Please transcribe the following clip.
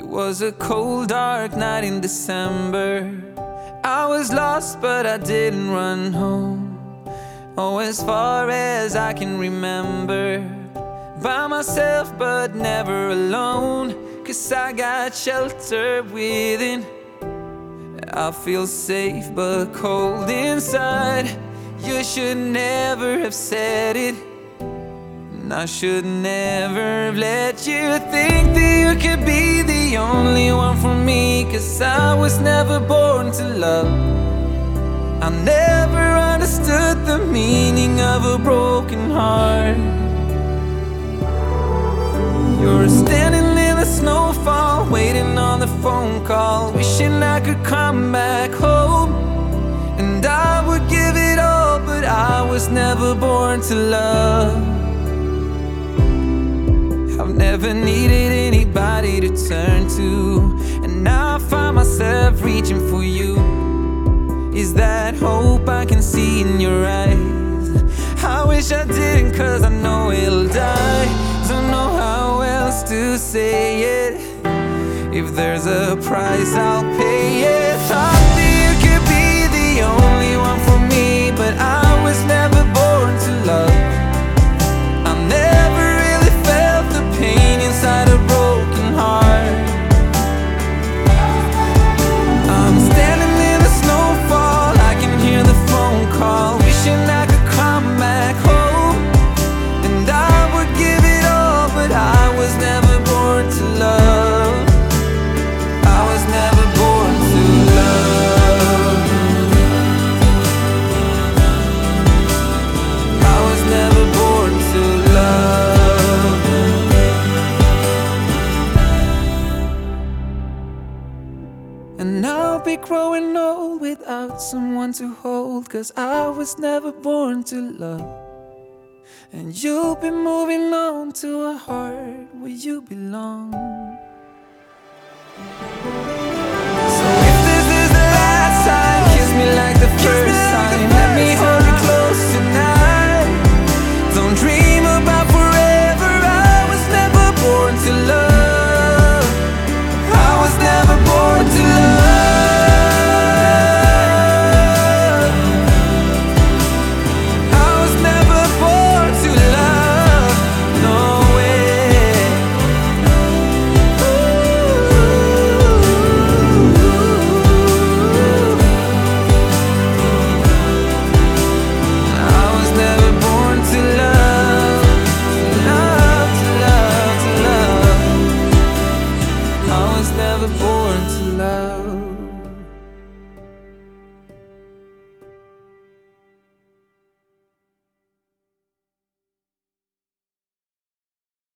was a cold, dark night in December. I was lost, but I didn't run home. Oh, as far as I can remember, by myself, but never alone. 'Cause I got shelter within. I feel safe, but cold inside. You should never have said it, and I should never have let you think that you could be the only one for me. 'Cause I was never born to love. I never understood the meaning of a broken heart. You're standing in the snowfall, waiting on the phone call, wishing I could come back home. And I would give it all, but I was never born to love. I've never needed anybody to turn to, and now I find myself reaching for you. Is that hope I can see in your eyes? I wish I didn't, 'cause I know it'll die. Don't know how else to say it. If there's a price, I'll pay it. Thought that you could be the only one for me, but I was never born to love. I never really felt the pain inside a broken heart. I'm standing in the snowfall, I can hear the phone call, wishing I could come back home. And I would give it all, but I was never born to love. I was never born to love. I was never born to love. And I'll be growing old without someone to hold, 'cause I was never born to love. And you'll be moving on to a heart where you belong. So if this is the last time, kiss me like the first time. Let me hold you close tonight. Don't dream about forever. I was never born to love. I was never born to love. I was never born to love. No way. I was never born to love. Love, to love, to love. I was never born to love.